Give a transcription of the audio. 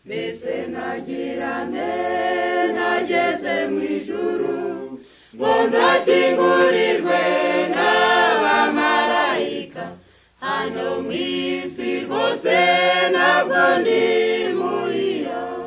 mbese nagirane nageze mu ijuru ngo nzakingurirwe n'abamarayika hano mu isi rwose ntabwo ndi muhira